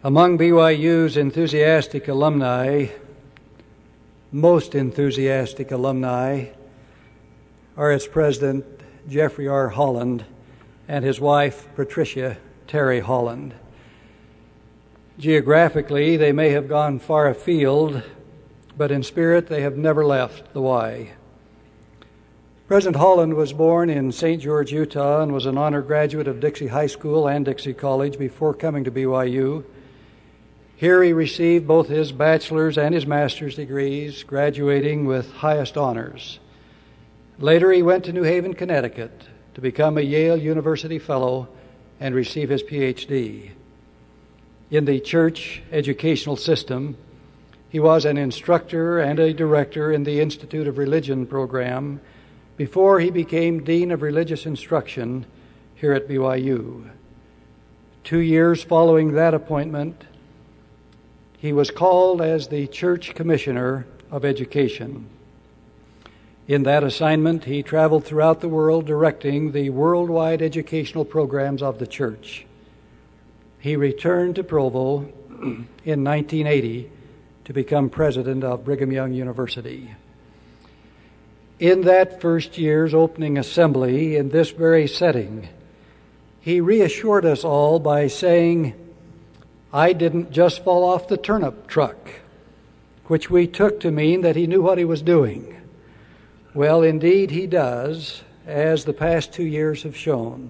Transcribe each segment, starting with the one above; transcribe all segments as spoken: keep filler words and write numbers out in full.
Among B Y U's enthusiastic alumni, most enthusiastic alumni, are its president, Jeffrey R. Holland, and his wife, Patricia Terry Holland. Geographically, they may have gone far afield, but in spirit, they have never left the Y. President Holland was born in Saint George, Utah, and was an honor graduate of Dixie High School and Dixie College before coming to B Y U. Here he received both his bachelor's and his master's degrees, graduating with highest honors. Later, he went to New Haven, Connecticut, to become a Yale University Fellow and receive his P H D. In the church educational system, he was an instructor and a director in the Institute of Religion program before he became Dean of Religious Instruction here at B Y U. Two years following that appointment, he was called as the Church Commissioner of Education. In that assignment, he traveled throughout the world directing the worldwide educational programs of the church. He returned to Provo in nineteen eighty to become president of Brigham Young University. In that first year's opening assembly in this very setting, he reassured us all by saying, "I didn't just fall off the turnip truck," which we took to mean that he knew what he was doing. Well, indeed he does, as the past two years have shown.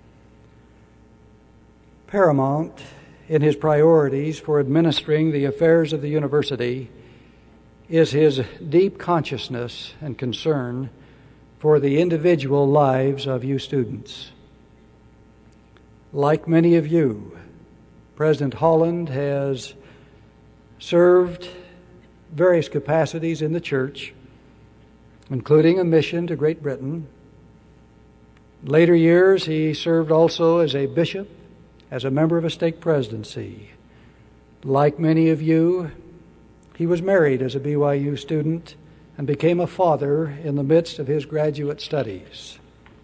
Paramount in his priorities for administering the affairs of the university is his deep consciousness and concern for the individual lives of you students. Like many of you, President Holland has served various capacities in the church, including a mission to Great Britain. Later years, he served also as a bishop, as a member of a stake presidency. Like many of you, he was married as a B Y U student and became a father in the midst of his graduate studies.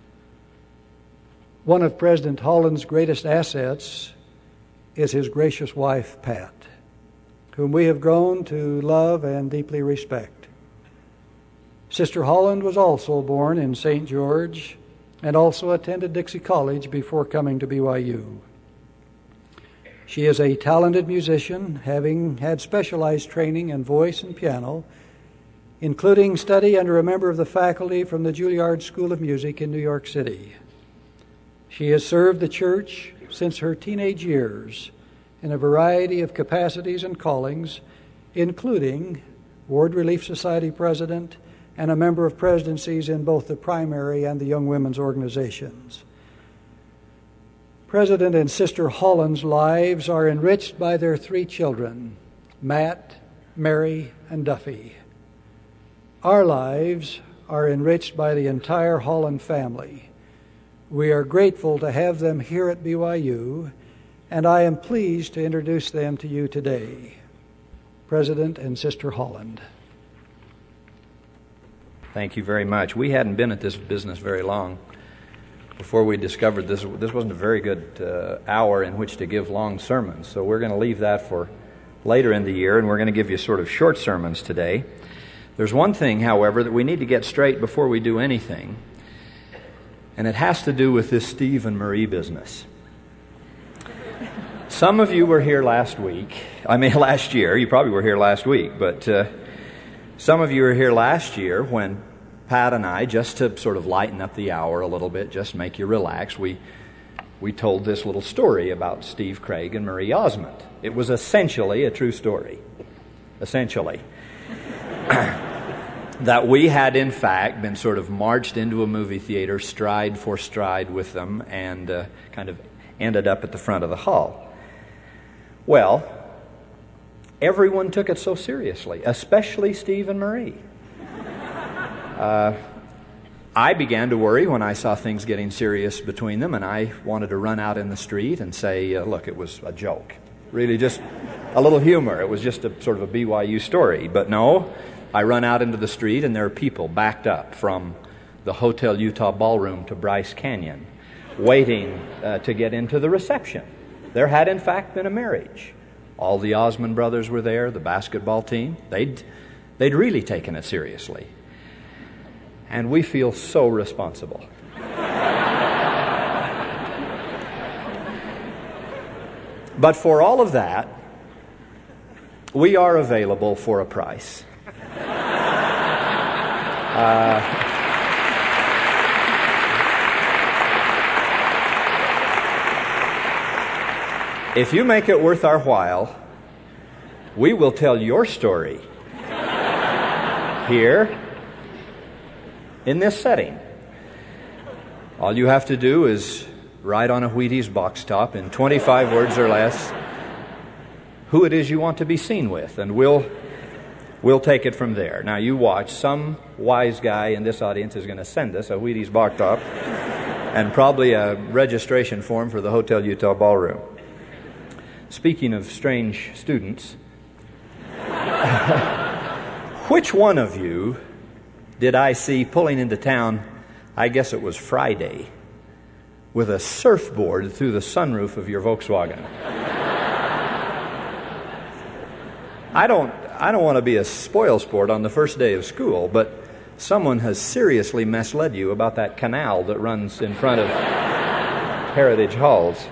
One of President Holland's greatest assets is his gracious wife, Pat, whom we have grown to love and deeply respect. Sister Holland was also born in Saint George and also attended Dixie College before coming to B Y U. She is a talented musician, having had specialized training in voice and piano, including study under a member of the faculty from the Juilliard School of Music in New York City. She has served the church since her teenage years in a variety of capacities and callings, including Ward Relief Society president and a member of presidencies in both the primary and the young women's organizations. President and Sister Holland's lives are enriched by their three children, Matt, Mary, and Duffy. Our lives are enriched by the entire Holland family. We are grateful to have them here at B Y U, and I am pleased to introduce them to you today. President and Sister Holland. Thank you very much. We hadn't been at this business very long before we discovered this. This wasn't a very good uh, hour in which to give long sermons, so we're going to leave that for later in the year, and we're going to give you sort of short sermons today. There's one thing, however, that we need to get straight before we do anything, and it has to do with this Steve and Marie business. Some of you were here last week. I mean, last year. You probably were here last week, but uh, some of you were here last year when Pat and I, just to sort of lighten up the hour a little bit, just make you relax, we we told this little story about Steve Craig and Marie Osmond. It was essentially a true story. Essentially. That we had, in fact, been sort of marched into a movie theater stride for stride with them and uh, kind of ended up at the front of the hall. Well, everyone took it so seriously, especially Steve and Marie. Uh, I began to worry when I saw things getting serious between them, and I wanted to run out in the street and say, uh, look, it was a joke. Really just a little humor. It was just a sort of a B Y U story. But no, I run out into the street, and there are people backed up from the Hotel Utah Ballroom to Bryce Canyon, waiting uh, to get into the reception. There had, in fact, been a marriage All the Osmond brothers were there, the basketball team. They'd, they'd really taken it seriously. And we feel so responsible. But for all of that, we are available for a price. Uh, if you make it worth our while, we will tell your story here in this setting. All you have to do is write on a Wheaties box top in twenty-five words or less who it is you want to be seen with, and we'll we'll take it from there. Now you watch. Some wise guy in this audience is going to send us a Wheaties box top and probably a registration form for the Hotel Utah Ballroom. Speaking of strange students, which one of you did I see pulling into town, I guess it was Friday, with a surfboard through the sunroof of your Volkswagen? I don't I don't want to be a spoilsport on the first day of school, but someone has seriously misled you about that canal that runs in front of Heritage Halls.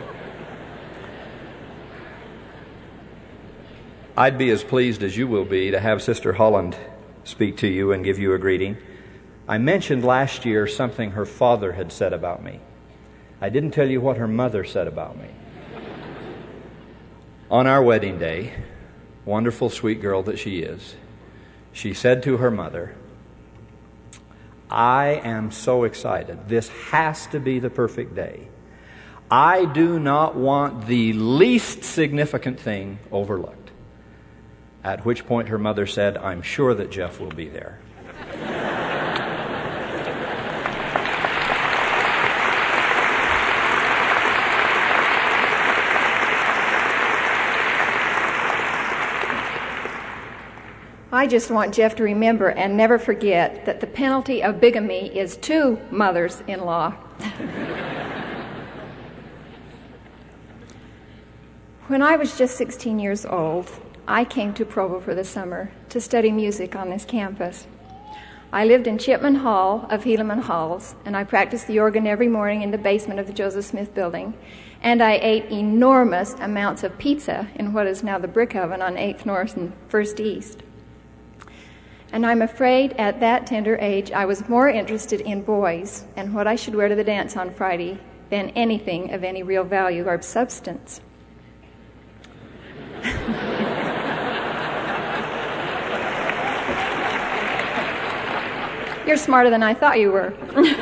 I'd be as pleased as you will be to have Sister Holland speak to you and give you a greeting. I mentioned last year something her father had said about me. I didn't tell you what her mother said about me. On our wedding day, wonderful, sweet girl that she is, she said to her mother, "I am so excited. This has to be the perfect day. I do not want the least significant thing overlooked." At which point her mother said, "I'm sure that Jeff will be there." I just want Jeff to remember and never forget that the penalty of bigamy is two mothers-in-law. When I was just sixteen years old, I came to Provo for the summer to study music on this campus. I lived in Chipman Hall of Helaman Halls, and I practiced the organ every morning in the basement of the Joseph Smith Building, and I ate enormous amounts of pizza in what is now the Brick Oven on eighth North and first East. And I'm afraid at that tender age I was more interested in boys and what I should wear to the dance on Friday than anything of any real value or substance. You're smarter than I thought you were.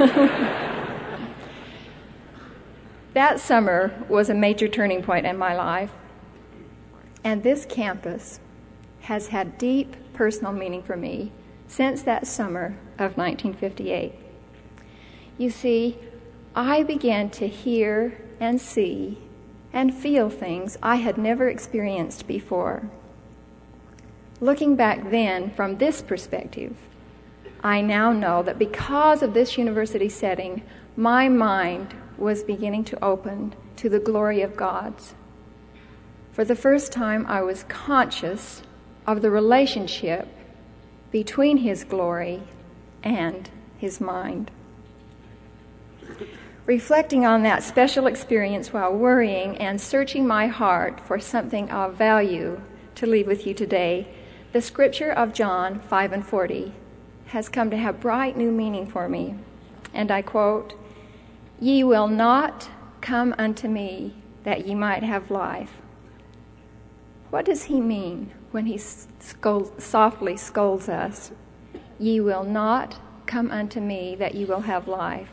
That summer was a major turning point in my life, and this campus has had deep personal meaning for me since that summer of nineteen fifty-eight. You see, I began to hear and see and feel things I had never experienced before. Looking back then from this perspective, I now know that because of this university setting, my mind was beginning to open to the glory of God's. For the first time, I was conscious of the relationship between His glory and His mind. Reflecting on that special experience while worrying and searching my heart for something of value to leave with you today, the scripture of John five and forty has come to have bright new meaning for me. And I quote, "Ye will not come unto me that ye might have life." What does He mean when He scold, softly scolds us? "Ye will not come unto me that ye will have life."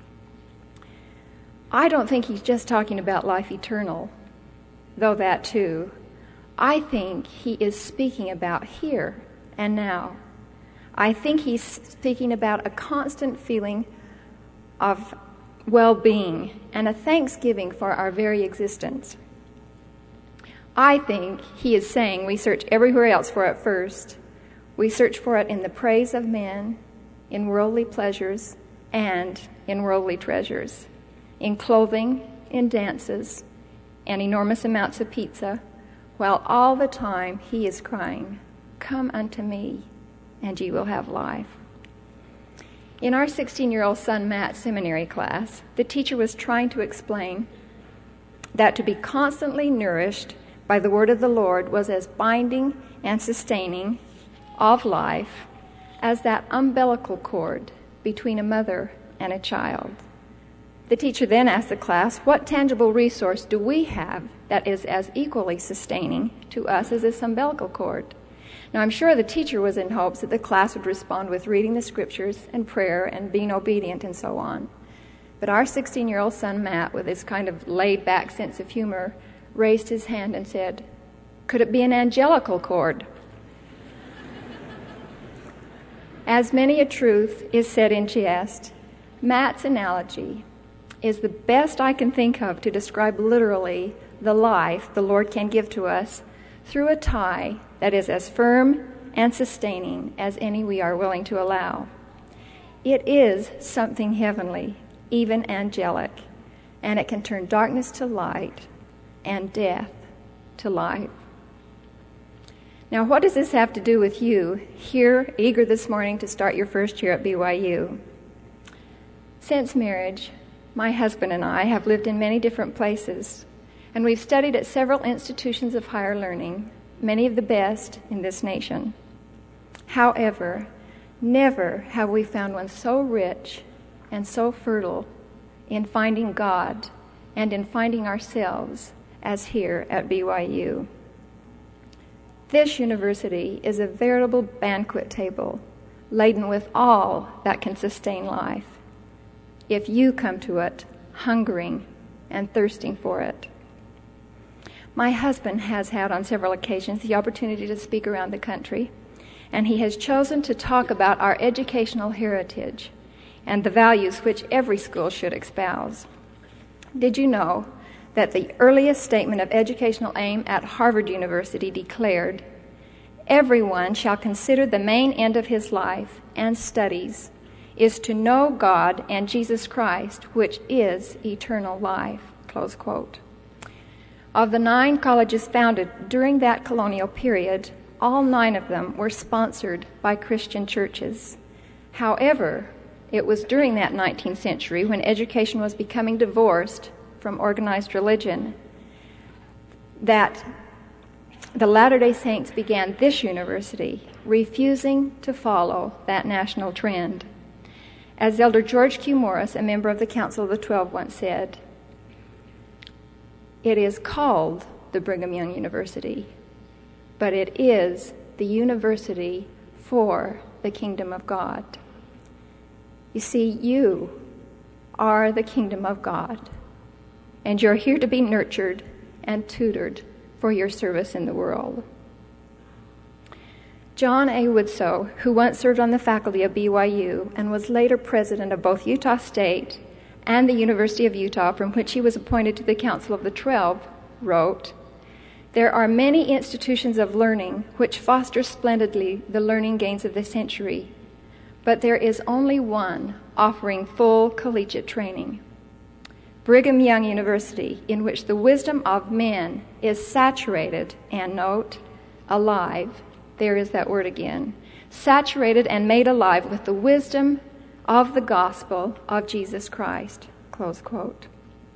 I don't think He's just talking about life eternal, though that too. I think He is speaking about here and now. I think He's speaking about a constant feeling of well-being and a thanksgiving for our very existence. I think He is saying we search everywhere else for it first. We search for it in the praise of men, in worldly pleasures, and in worldly treasures, in clothing, in dances, and enormous amounts of pizza, while all the time he is crying, "Come unto me, and ye will have life." In our sixteen-year-old son Matt's seminary class, the teacher was trying to explain that to be constantly nourished by the word of the Lord was as binding and sustaining of life as that umbilical cord between a mother and a child. The teacher then asked the class, what tangible resource do we have that is as equally sustaining to us as this umbilical cord? Now, I'm sure the teacher was in hopes that the class would respond with reading the scriptures and prayer and being obedient and so on. But our sixteen-year-old son, Matt, with his kind of laid-back sense of humor, raised his hand and said, "Could it be an angelical cord?" As many a truth is said in jest, Matt's analogy is the best I can think of to describe literally the life the Lord can give to us through a tie that is as firm and sustaining as any we are willing to allow. It is something heavenly, even angelic, and it can turn darkness to light and death to life. Now, what does this have to do with you here, eager this morning to start your first year at B Y U? Since marriage, my husband and I have lived in many different places, and we've studied at several institutions of higher learning, many of the best in this nation. However, never have we found one so rich and so fertile in finding God and in finding ourselves as here at B Y U. This university is a veritable banquet table laden with all that can sustain life, if you come to it hungering and thirsting for it. My husband has had on several occasions the opportunity to speak around the country, and he has chosen to talk about our educational heritage and the values which every school should espouse. Did you know that the earliest statement of educational aim at Harvard University declared, "Everyone shall consider the main end of his life and studies is to know God and Jesus Christ, which is eternal life," close quote. Of the nine colleges founded during that colonial period, all nine of them were sponsored by Christian churches. However, it was during that nineteenth century, when education was becoming divorced from organized religion, that the Latter-day Saints began this university, refusing to follow that national trend. As Elder George Q. Morris, a member of the Council of the Twelve, once said, "It is called the Brigham Young University, but it is the university for the kingdom of God." You see, you are the kingdom of God, and you're here to be nurtured and tutored for your service in the world. John A. Woodsoe, who once served on the faculty of B Y U and was later president of both Utah State and the University of Utah, from which he was appointed to the Council of the Twelve, wrote, "There are many institutions of learning which foster splendidly the learning gains of the century, but there is only one offering full collegiate training. Brigham Young University, in which the wisdom of men is saturated and, note, alive," there is that word again, saturated and made alive with the wisdom of the gospel of Jesus Christ, close quote.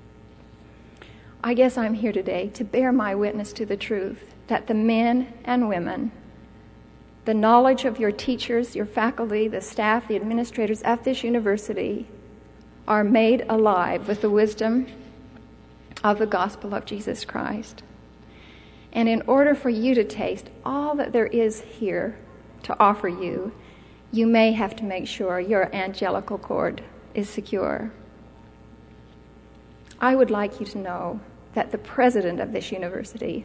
I guess I'm here today to bear my witness to the truth that the men and women, the knowledge of your teachers, your faculty, the staff, the administrators at this university are made alive with the wisdom of the gospel of Jesus Christ. And in order for you to taste all that there is here to offer you, you may have to make sure your angelical cord is secure. I would like you to know that the president of this university,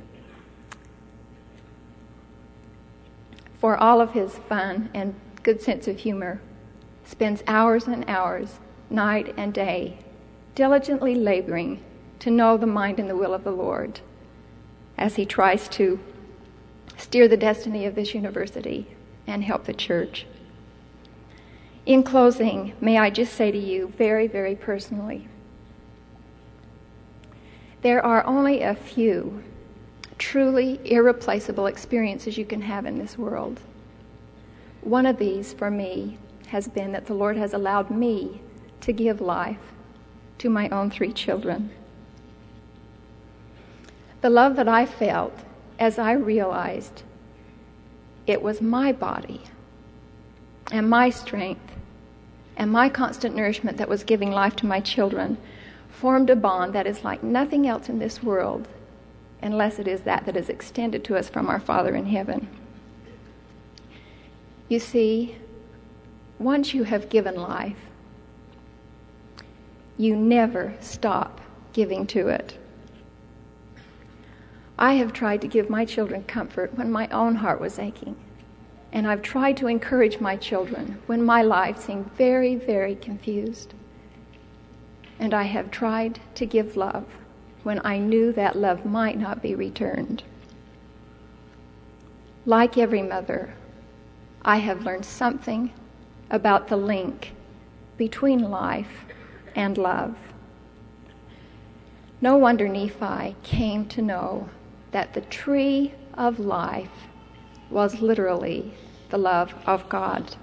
for all of his fun and good sense of humor, spends hours and hours, night and day, diligently laboring to know the mind and the will of the Lord as he tries to steer the destiny of this university and help the church. In closing, may I just say to you very, very personally, there are only a few truly irreplaceable experiences you can have in this world. One of these, for me, has been that the Lord has allowed me to give life to my own three children. The love that I felt as I realized it was my body and my strength and my constant nourishment that was giving life to my children formed a bond that is like nothing else in this world, unless it is that that is extended to us from our Father in heaven. You see, once you have given life, you never stop giving to it. I have tried to give my children comfort when my own heart was aching, and I've tried to encourage my children when my life seemed very, very confused. And I have tried to give love when I knew that love might not be returned. Like every mother, I have learned something about the link between life and love. No wonder Nephi came to know that the tree of life was literally the love of God.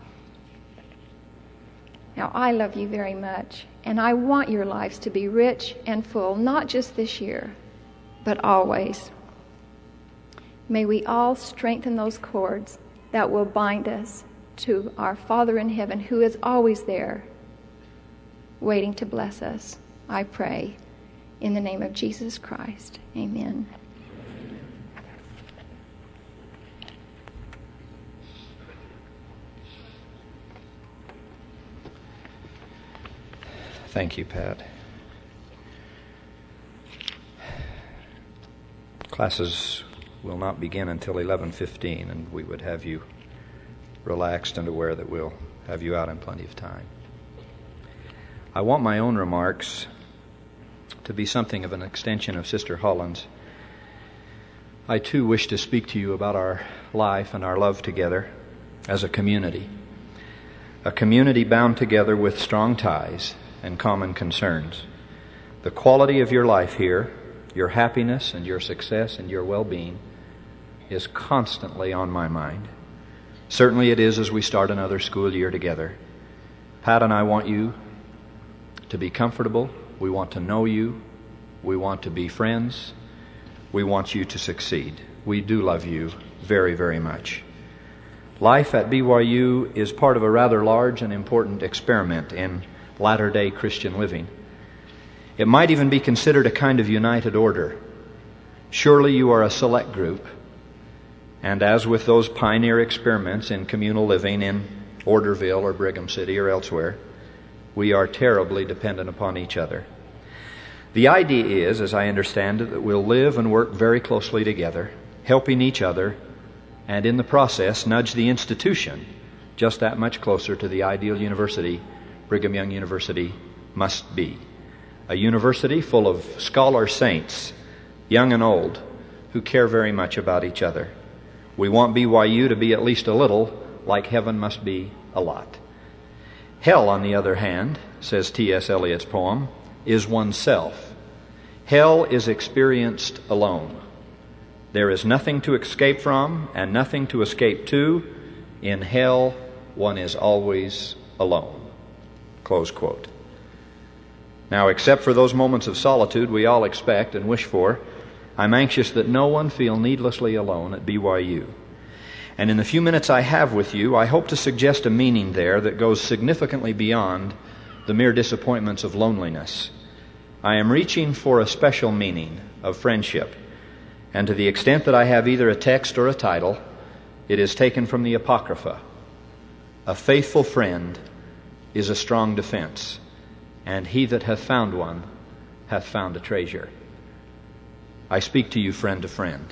Now, I love you very much, and I want your lives to be rich and full, not just this year, but always. May we all strengthen those cords that will bind us to our Father in heaven, who is always there, waiting to bless us. I pray in the name of Jesus Christ. Amen. Thank you, Pat. Classes will not begin until eleven fifteen, and we would have you relaxed and aware that we'll have you out in plenty of time. I want my own remarks to be something of an extension of Sister Holland's. I too wish to speak to you about our life and our love together as a community. A community bound together with strong ties and common concerns. The quality of your life here, your happiness and your success and your well-being is constantly on my mind. Certainly it is as we start another school year together. Pat and I want you to be comfortable. We want to know you. We want to be friends. We want you to succeed. We do love you very, very much. Life at B Y U is part of a rather large and important experiment in latter-day Christian living. It might even be considered a kind of united order. Surely you are a select group, and as with those pioneer experiments in communal living in Orderville or Brigham City or elsewhere, we are terribly dependent upon each other. The idea is, as I understand it, that we'll live and work very closely together, helping each other, and in the process nudge the institution just that much closer to the ideal university Brigham Young University must be. A university full of scholar saints, young and old, who care very much about each other. We want B Y U to be at least a little like heaven must be a lot. Hell, on the other hand, says T S Eliot's poem, is oneself. Hell is experienced alone. There is nothing to escape from and nothing to escape to. In hell, one is always alone. Close quote. Now, except for those moments of solitude we all expect and wish for, I'm anxious that no one feel needlessly alone at B Y U. And in the few minutes I have with you, I hope to suggest a meaning there that goes significantly beyond the mere disappointments of loneliness. I am reaching for a special meaning of friendship. And to the extent that I have either a text or a title, it is taken from the Apocrypha. A faithful friend is a strong defense, and he that hath found one hath found a treasure. I speak to you friend to friend.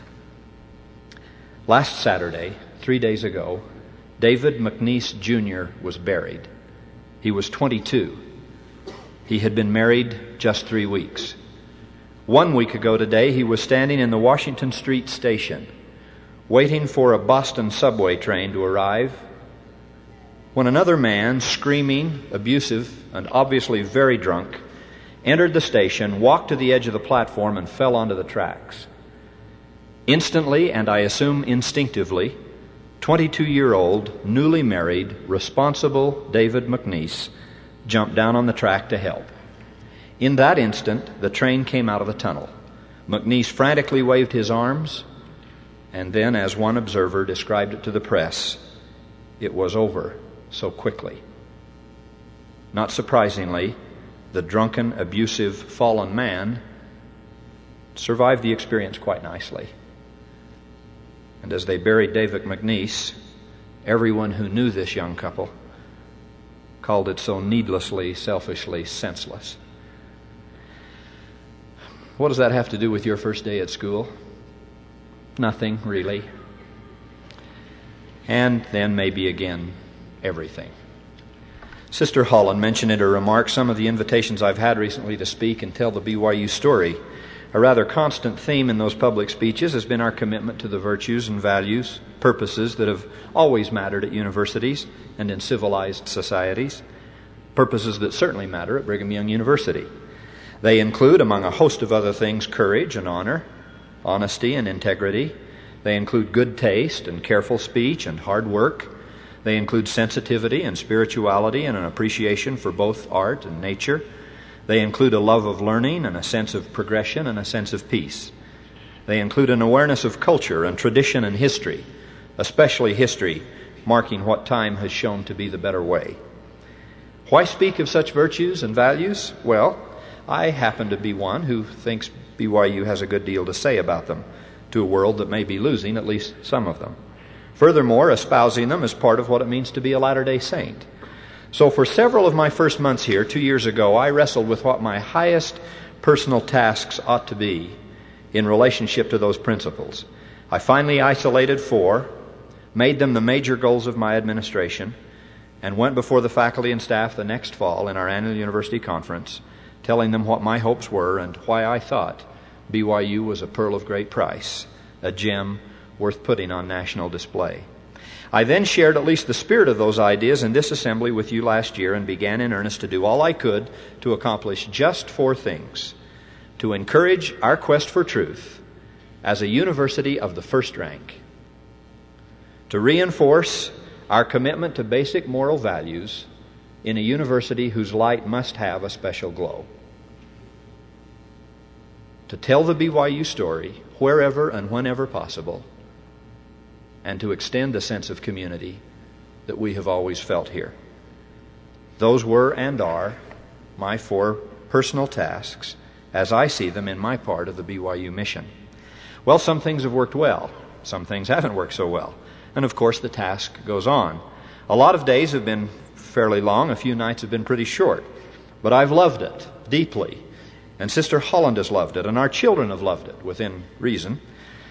Last Saturday, three days ago, David McNeese Junior was buried. He was twenty-two. He had been married just three weeks. One week ago today, he was standing in the Washington Street station, waiting for a Boston subway train to arrive, when another man, screaming, abusive, and obviously very drunk, entered the station, walked to the edge of the platform, and fell onto the tracks. Instantly, and I assume instinctively, twenty-two-year-old, newly married, responsible David McNeese jumped down on the track to help. In that instant, the train came out of the tunnel. McNeese frantically waved his arms, and then, as one observer described it to the press, it was over so quickly. Not surprisingly, the drunken, abusive, fallen man survived the experience quite nicely. And as they buried David McNeese, everyone who knew this young couple called it so needlessly, selfishly senseless. What does that have to do with your first day at school? Nothing, really. And then maybe again, everything. Sister Holland mentioned in her remarks some of the invitations I've had recently to speak and tell the B Y U story. A rather constant theme in those public speeches has been our commitment to the virtues and values, purposes that have always mattered at universities and in civilized societies, purposes that certainly matter at Brigham Young University. They include, among a host of other things, courage and honor, honesty and integrity. They include good taste and careful speech and hard work. They include sensitivity and spirituality and an appreciation for both art and nature. They include a love of learning and a sense of progression and a sense of peace. They include an awareness of culture and tradition and history, especially history, marking what time has shown to be the better way. Why speak of such virtues and values? Well, I happen to be one who thinks B Y U has a good deal to say about them to a world that may be losing at least some of them. Furthermore, espousing them is part of what it means to be a Latter-day Saint. So for several of my first months here, two years ago, I wrestled with what my highest personal tasks ought to be in relationship to those principles. I finally isolated four, made them the major goals of my administration, and went before the faculty and staff the next fall in our annual university conference, telling them what my hopes were and why I thought B Y U was a pearl of great price, a gem worth putting on national display. I then shared at least the spirit of those ideas in this assembly with you last year and began in earnest to do all I could to accomplish just four things. To encourage our quest for truth as a university of the first rank. To reinforce our commitment to basic moral values in a university whose light must have a special glow. To tell the B Y U story wherever and whenever possible, and to extend the sense of community that we have always felt here. Those were and are my four personal tasks as I see them in my part of the B Y U mission. Well, some things have worked well. Some things haven't worked so well. And of course, the task goes on. A lot of days have been fairly long. A few nights have been pretty short. But I've loved it deeply. And Sister Holland has loved it. And our children have loved it, within reason.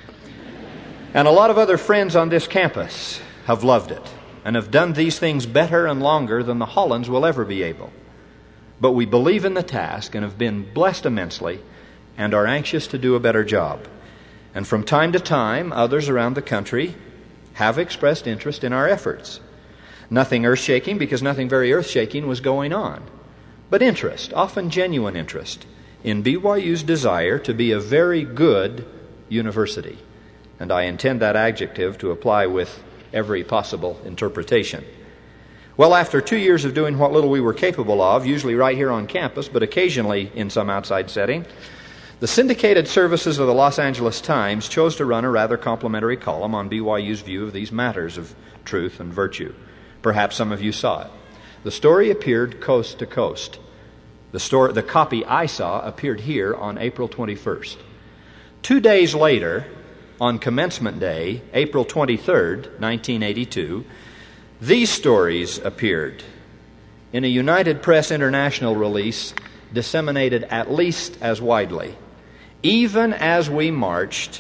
And a lot of other friends on this campus have loved it and have done these things better and longer than the Hollands will ever be able. But we believe in the task and have been blessed immensely and are anxious to do a better job. And from time to time, others around the country have expressed interest in our efforts. Nothing earth-shaking, because nothing very earth-shaking was going on. But interest, often genuine interest, in B Y U's desire to be a very good university. And I intend that adjective to apply with every possible interpretation. Well, after two years of doing what little we were capable of, usually right here on campus, but occasionally in some outside setting, the syndicated services of the Los Angeles Times chose to run a rather complimentary column on B Y U's view of these matters of truth and virtue. Perhaps some of you saw it. The story appeared coast to coast. The, story, the copy I saw appeared here on April twenty-first. Two days later, on commencement day, April twenty-third, nineteen eighty-two, these stories appeared in a United Press International release disseminated at least as widely. Even as we marched,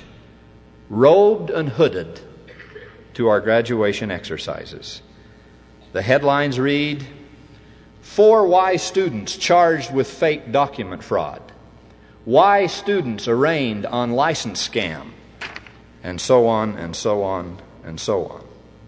robed and hooded, to our graduation exercises. The headlines read, "Four Y students charged with fake document fraud. Y students arraigned on license scam." And so on, and so on, and so on.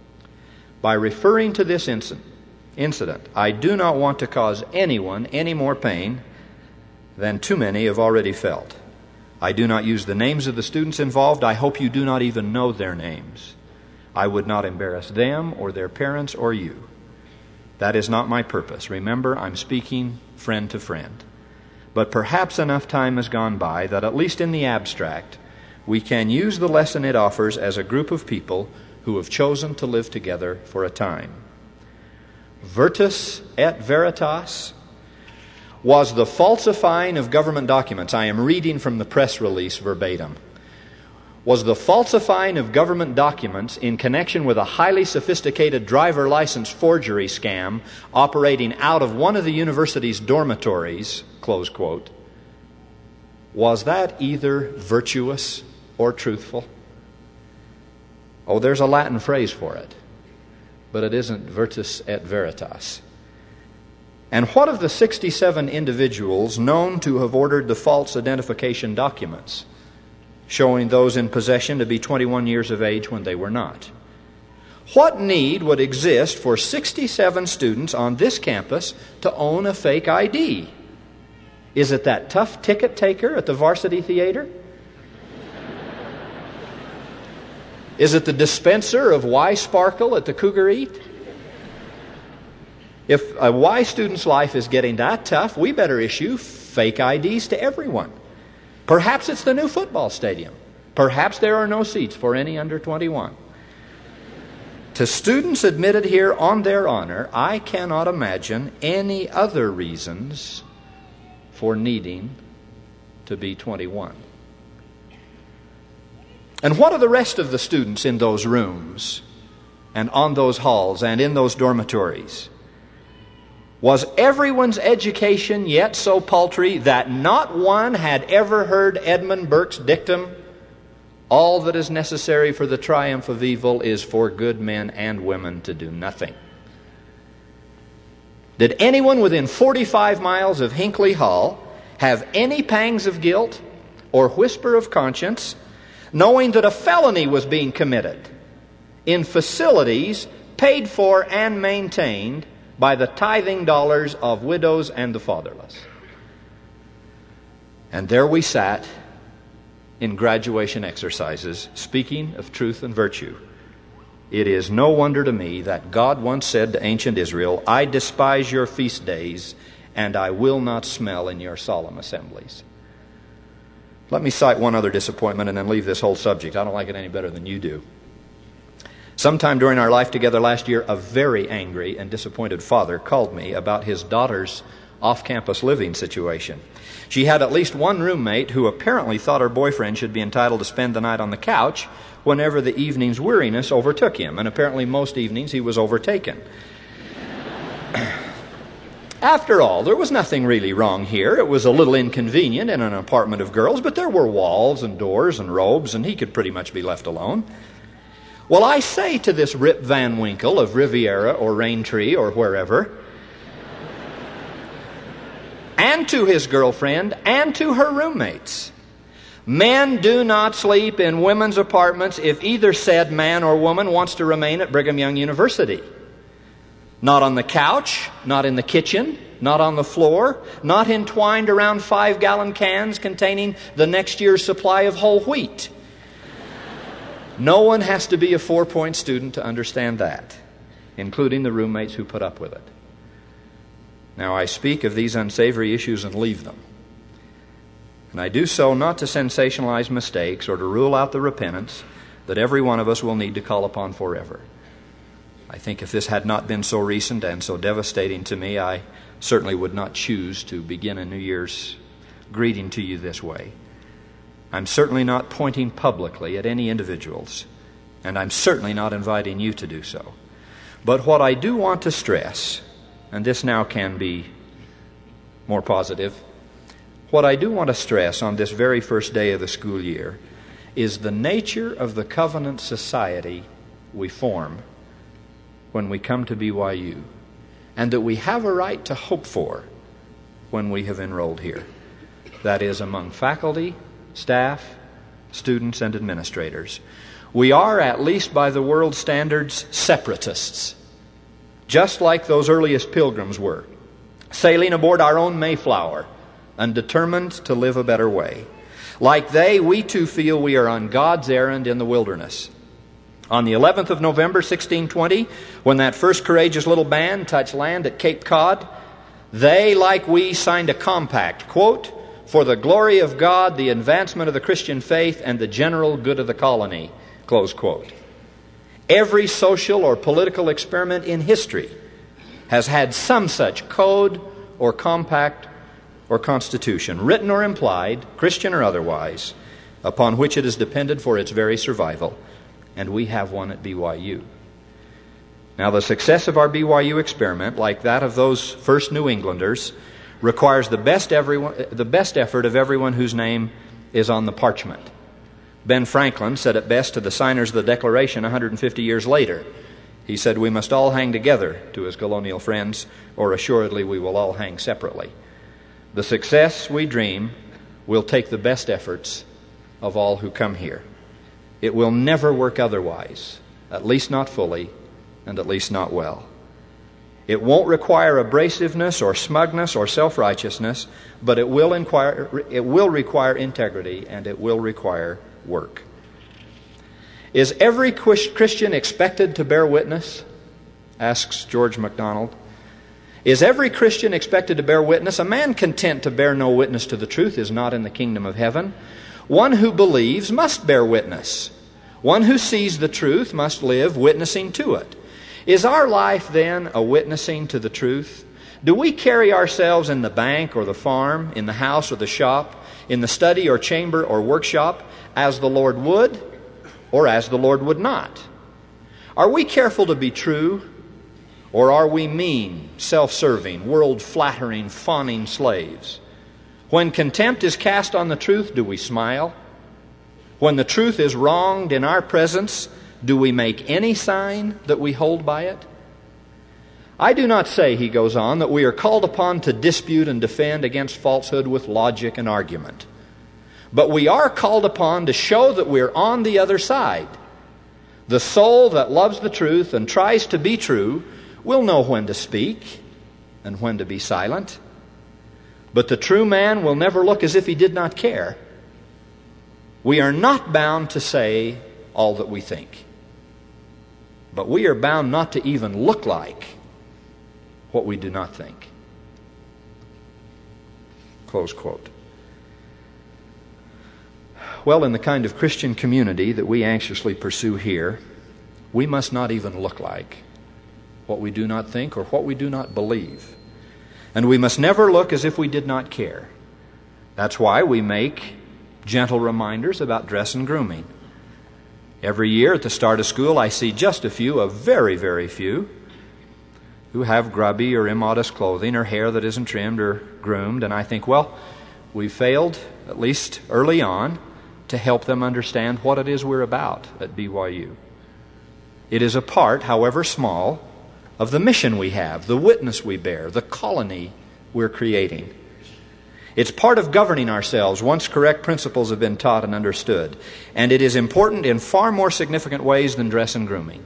By referring to this incident, incident, I do not want to cause anyone any more pain than too many have already felt. I do not use the names of the students involved. I hope you do not even know their names. I would not embarrass them or their parents or you. That is not my purpose. Remember, I'm speaking friend to friend. But perhaps enough time has gone by that, at least in the abstract, we can use the lesson it offers as a group of people who have chosen to live together for a time. Virtus et veritas was the falsifying of government documents. I am reading from the press release verbatim. Was the falsifying of government documents in connection with a highly sophisticated driver license forgery scam operating out of one of the university's dormitories, close quote, was that either virtuous or truthful? Oh, there's a Latin phrase for it, but it isn't virtus et veritas. And what of the sixty-seven individuals known to have ordered the false identification documents, showing those in possession to be twenty-one years of age when they were not? What need would exist for sixty-seven students on this campus to own a fake I D? Is it that tough ticket taker at the Varsity Theater? Is it the dispenser of Y Sparkle at the Cougar Eat? If a Y student's life is getting that tough, we better issue fake I Ds to everyone. Perhaps it's the new football stadium. Perhaps there are no seats for any under twenty-one. To students admitted here on their honor, I cannot imagine any other reasons for needing to be twenty-one. And what of the rest of the students in those rooms and on those halls and in those dormitories? Was everyone's education yet so paltry that not one had ever heard Edmund Burke's dictum, all that is necessary for the triumph of evil is for good men and women to do nothing? Did anyone within forty-five miles of Hinckley Hall have any pangs of guilt or whisper of conscience, knowing that a felony was being committed in facilities paid for and maintained by the tithing dollars of widows and the fatherless? And there we sat in graduation exercises, speaking of truth and virtue. It is no wonder to me that God once said to ancient Israel, I despise your feast days, and I will not smell in your solemn assemblies. Let me cite one other disappointment and then leave this whole subject. I don't like it any better than you do. Sometime during our life together last year, a very angry and disappointed father called me about his daughter's off-campus living situation. She had at least one roommate who apparently thought her boyfriend should be entitled to spend the night on the couch whenever the evening's weariness overtook him, and apparently most evenings he was overtaken. After all, there was nothing really wrong here. It was a little inconvenient in an apartment of girls, but there were walls and doors and robes, and he could pretty much be left alone. Well, I say to this Rip Van Winkle of Riviera or Raintree or wherever, and to his girlfriend, and to her roommates, men do not sleep in women's apartments if either said man or woman wants to remain at Brigham Young University. Not on the couch, not in the kitchen, not on the floor, not entwined around five-gallon cans containing the next year's supply of whole wheat. No one has to be a four-point student to understand that, including the roommates who put up with it. Now, I speak of these unsavory issues and leave them. And I do so not to sensationalize mistakes or to rule out the repentance that every one of us will need to call upon forever. I think if this had not been so recent and so devastating to me, I certainly would not choose to begin a New Year's greeting to you this way. I'm certainly not pointing publicly at any individuals, and I'm certainly not inviting you to do so. But what I do want to stress, and this now can be more positive, what I do want to stress on this very first day of the school year is the nature of the covenant society we form when we come to B Y U, and that we have a right to hope for when we have enrolled here. That is, among faculty, staff, students, and administrators. We are, at least by the world standards, separatists, just like those earliest pilgrims were, sailing aboard our own Mayflower and determined to live a better way. Like they, we too feel we are on God's errand in the wilderness. On the eleventh of November, sixteen twenty, when that first courageous little band touched land at Cape Cod, they, like we, signed a compact, quote, "for the glory of God, the advancement of the Christian faith, and the general good of the colony," close quote. Every social or political experiment in history has had some such code or compact or constitution, written or implied, Christian or otherwise, upon which it has depended for its very survival. And we have one at B Y U. Now, the success of our B Y U experiment, like that of those first New Englanders, requires the best, everyone, the best effort of everyone whose name is on the parchment. Ben Franklin said it best to the signers of the Declaration one hundred fifty years later. He said, "We must all hang together," to his colonial friends, "or assuredly we will all hang separately." The success we dream will take the best efforts of all who come here. It will never work otherwise, at least not fully, and at least not well. It won't require abrasiveness or smugness or self-righteousness, but it will, inquire, it will require integrity, and it will require work. Is every Christian expected to bear witness? Asks George MacDonald. Is every Christian expected to bear witness? A man content to bear no witness to the truth is not in the kingdom of heaven. One who believes must bear witness. One who sees the truth must live witnessing to it. Is our life then a witnessing to the truth? Do we carry ourselves in the bank or the farm, in the house or the shop, in the study or chamber or workshop, as the Lord would or as the Lord would not? Are we careful to be true, or are we mean, self-serving, world-flattering, fawning slaves? When contempt is cast on the truth, do we smile? When the truth is wronged in our presence, do we make any sign that we hold by it? I do not say, he goes on, that we are called upon to dispute and defend against falsehood with logic and argument. But we are called upon to show that we're on the other side. The soul that loves the truth and tries to be true will know when to speak and when to be silent. But the true man will never look as if he did not care. We are not bound to say all that we think. But we are bound not to even look like what we do not think. Close quote. Well, in the kind of Christian community that we anxiously pursue here, we must not even look like what we do not think or what we do not believe. And we must never look as if we did not care. That's why we make gentle reminders about dress and grooming. Every year at the start of school, I see just a few, a very, very few, who have grubby or immodest clothing or hair that isn't trimmed or groomed. And I think, well, we failed, at least early on, to help them understand what it is we're about at B Y U. It is a part, however small, of the mission we have, the witness we bear, the colony we're creating. It's part of governing ourselves once correct principles have been taught and understood. And it is important in far more significant ways than dress and grooming,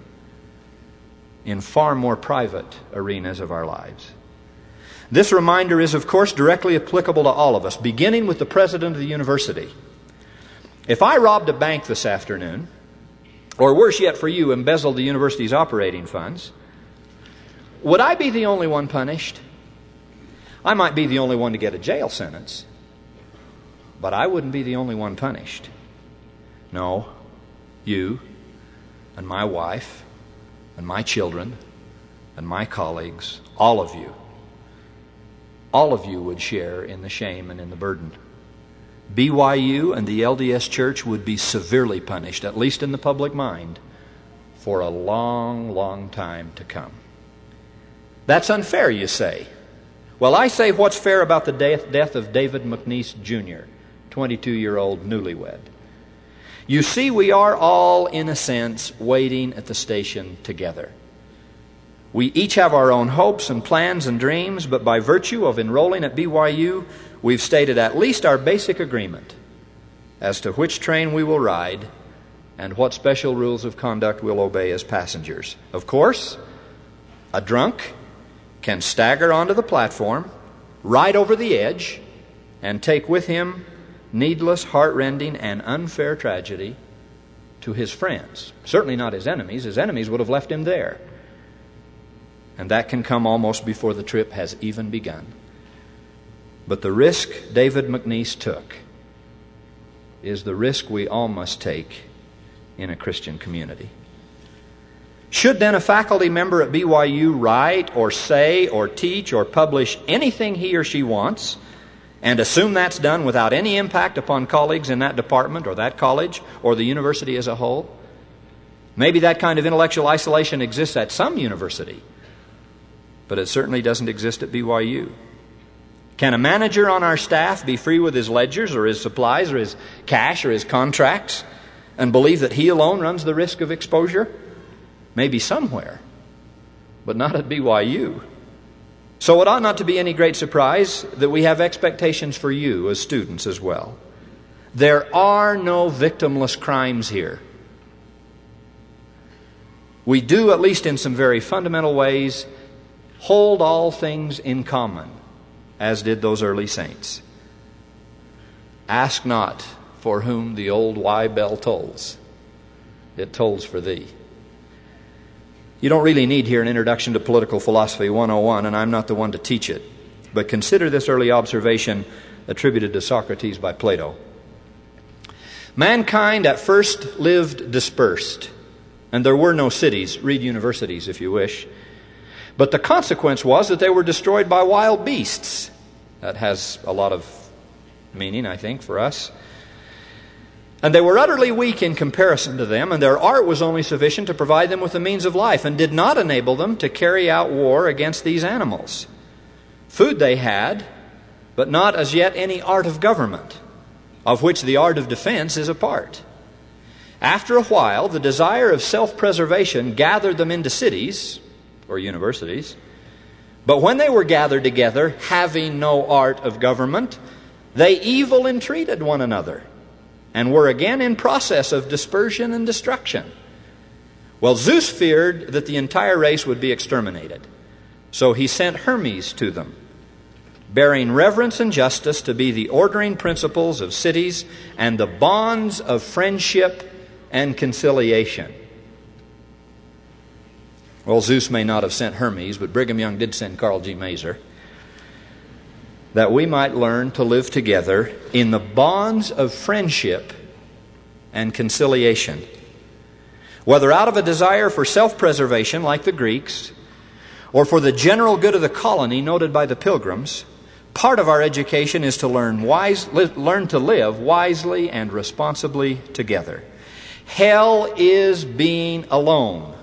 in far more private arenas of our lives. This reminder is, of course, directly applicable to all of us, beginning with the president of the university. If I robbed a bank this afternoon, or worse yet for you, embezzled the university's operating funds, would I be the only one punished? I might be the only one to get a jail sentence, but I wouldn't be the only one punished. No, you and my wife and my children and my colleagues, all of you, all of you would share in the shame and in the burden. B Y U and the L D S Church would be severely punished, at least in the public mind, for a long, long time to come. That's unfair, you say. Well, I say, what's fair about the death, death of David McNeese Junior, twenty-two-year-old newlywed? You see, we are all, in a sense, waiting at the station together. We each have our own hopes and plans and dreams, but by virtue of enrolling at B Y U, we've stated at least our basic agreement as to which train we will ride and what special rules of conduct we'll obey as passengers. Of course, a drunk can stagger onto the platform, ride over the edge, and take with him needless, heart-rending, and unfair tragedy to his friends. Certainly not his enemies. His enemies would have left him there. And that can come almost before the trip has even begun. But the risk David McNeese took is the risk we all must take in a Christian community. Should then a faculty member at B Y U write or say or teach or publish anything he or she wants and assume that's done without any impact upon colleagues in that department or that college or the university as a whole? Maybe that kind of intellectual isolation exists at some university, but it certainly doesn't exist at B Y U. Can a manager on our staff be free with his ledgers or his supplies or his cash or his contracts and believe that he alone runs the risk of exposure? Maybe somewhere, but not at B Y U. So it ought not to be any great surprise that we have expectations for you as students as well. There are no victimless crimes here. We do, at least in some very fundamental ways, hold all things in common, as did those early saints. Ask not for whom the old why bell tolls. It tolls for thee. You don't really need here an introduction to political philosophy one oh one, and I'm not the one to teach it. But consider this early observation attributed to Socrates by Plato. Mankind at first lived dispersed, and there were no cities. Read universities if you wish. But the consequence was that they were destroyed by wild beasts. That has a lot of meaning, I think, for us. And they were utterly weak in comparison to them, and their art was only sufficient to provide them with the means of life and did not enable them to carry out war against these animals. Food they had, but not as yet any art of government, of which the art of defense is a part. After a while, the desire of self-preservation gathered them into cities or universities, but when they were gathered together, having no art of government, they evil entreated one another, and were again in process of dispersion and destruction. Well, Zeus feared that the entire race would be exterminated, so he sent Hermes to them, bearing reverence and justice to be the ordering principles of cities and the bonds of friendship and conciliation. Well, Zeus may not have sent Hermes, but Brigham Young did send Carl G. Mazer, that we might learn to live together in the bonds of friendship and conciliation. Whether out of a desire for self-preservation like the Greeks, or for the general good of the colony noted by the Pilgrims, part of our education is to learn, wise, li- learn to live wisely and responsibly together. Hell is being alone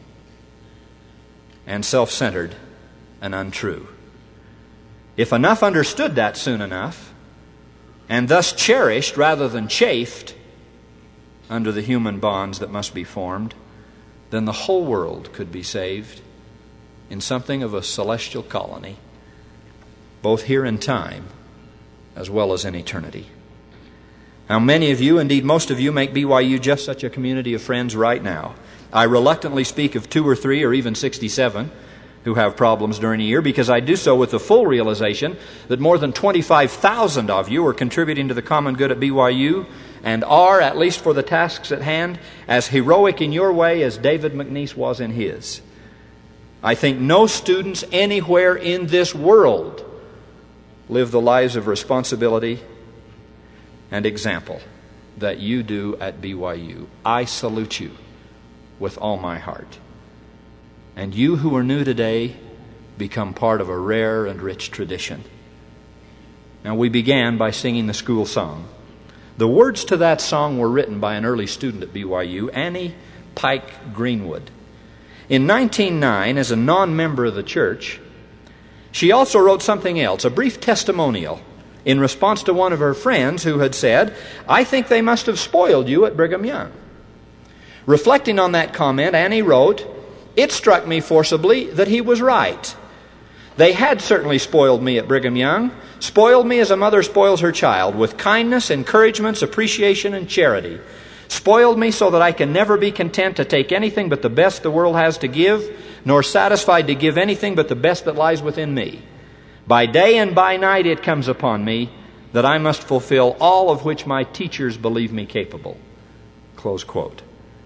and self-centered and untrue. If enough understood that soon enough, and thus cherished rather than chafed under the human bonds that must be formed, then the whole world could be saved in something of a celestial colony, both here in time as well as in eternity. Now, many of you, indeed most of you, make B Y U just such a community of friends right now. I reluctantly speak of two or three or even sixty-seven who have problems during a year, because I do so with the full realization that more than twenty-five thousand of you are contributing to the common good at B Y U and are, at least for the tasks at hand, as heroic in your way as David McNeese was in his. I think no students anywhere in this world live the lives of responsibility and example that you do at B Y U. I salute you with all my heart. And you who are new today become part of a rare and rich tradition. Now, we began by singing the school song. The words to that song were written by an early student at B Y U, Annie Pike Greenwood. In nineteen oh nine, as a non-member of the church, she also wrote something else, a brief testimonial, in response to one of her friends who had said, "I think they must have spoiled you at Brigham Young." Reflecting on that comment, Annie wrote, "It struck me forcibly that he was right. They had certainly spoiled me at Brigham Young, spoiled me as a mother spoils her child, with kindness, encouragements, appreciation, and charity. Spoiled me so that I can never be content to take anything but the best the world has to give, nor satisfied to give anything but the best that lies within me. By day and by night it comes upon me that I must fulfill all of which my teachers believe me capable. Close quote.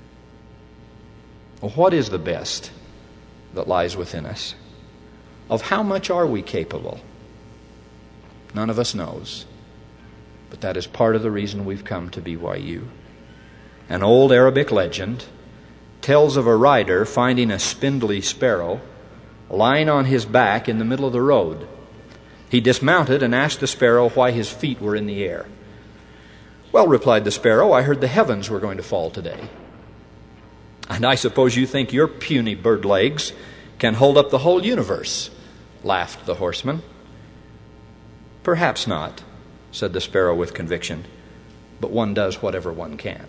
Well, what is the best that lies within us? Of how much are we capable? None of us knows. But that is part of the reason we've come to B Y U. An old Arabic legend tells of a rider finding a spindly sparrow lying on his back in the middle of the road. He dismounted and asked the sparrow why his feet were in the air. "Well," replied the sparrow, "I heard the heavens were going to fall today." "And I suppose you think your puny bird legs can hold up the whole universe," laughed the horseman. "Perhaps not," said the sparrow with conviction, "but one does whatever one can."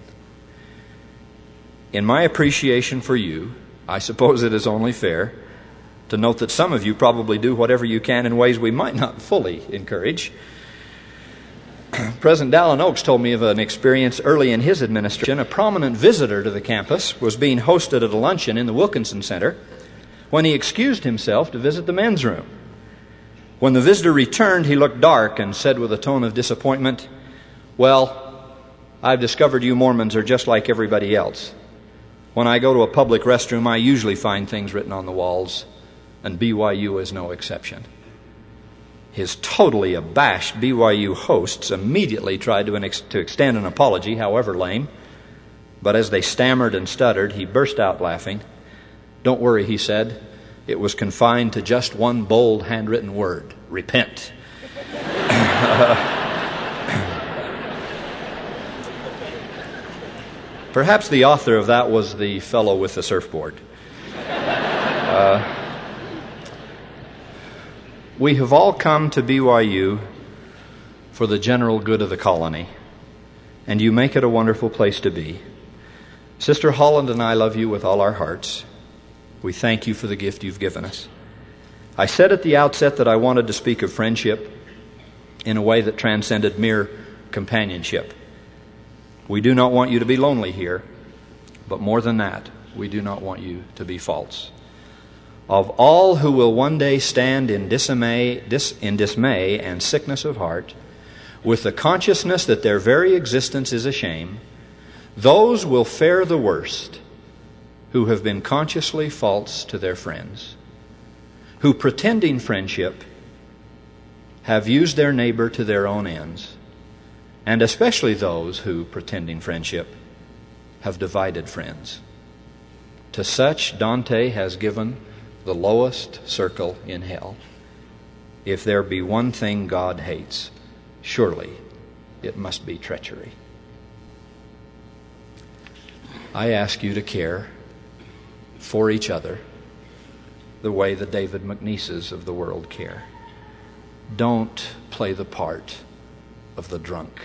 In my appreciation for you, I suppose it is only fair to note that some of you probably do whatever you can in ways we might not fully encourage. President Dallin Oaks told me of an experience early in his administration. A prominent visitor to the campus was being hosted at a luncheon in the Wilkinson Center when he excused himself to visit the men's room. When the visitor returned, he looked dark and said with a tone of disappointment, "Well, I've discovered you Mormons are just like everybody else. When I go to a public restroom, I usually find things written on the walls, and B Y U is no exception." His totally abashed B Y U hosts immediately tried to, ex- to extend an apology, however lame, but as they stammered and stuttered, he burst out laughing. "Don't worry," he said, "it was confined to just one bold handwritten word: repent." Perhaps the author of that was the fellow with the surfboard. Uh, we have all come to B Y U for the general good of the colony, and you make it a wonderful place to be. Sister Holland and I love you with all our hearts. We thank you for the gift you've given us. I said at the outset that I wanted to speak of friendship in a way that transcended mere companionship. We do not want you to be lonely here, but more than that, we do not want you to be false. Of all who will one day stand in dismay, dis, in dismay and sickness of heart, with the consciousness that their very existence is a shame, those will fare the worst who have been consciously false to their friends, who, pretending friendship, have used their neighbor to their own ends, and especially those who, pretending friendship, have divided friends. To such Dante has given the lowest circle in hell. If there be one thing God hates, surely it must be treachery. I ask you to care for each other the way the David McNeeses of the world care. Don't play the part of the drunk.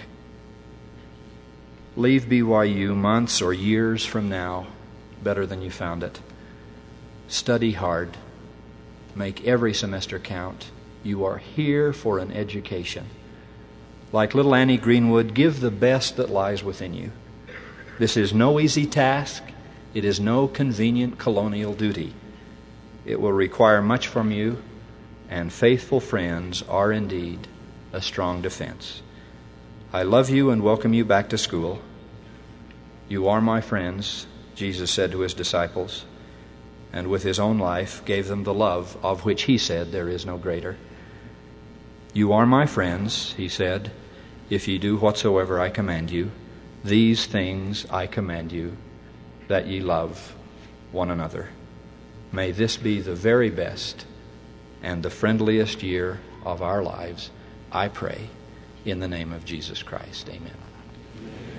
Leave B Y U months or years from now better than you found it. Study hard. Make every semester count. You are here for an education. Like little Annie Greenwood, give the best that lies within you. This is no easy task. It is no convenient colonial duty. It will require much from you, and faithful friends are indeed a strong defense. I love you and welcome you back to school. You are my friends, Jesus said to his disciples, and with his own life gave them the love of which he said there is no greater. You are my friends, he said, if ye do whatsoever I command you. These things I command you, that ye love one another. May this be the very best and the friendliest year of our lives, I pray, in the name of Jesus Christ. Amen.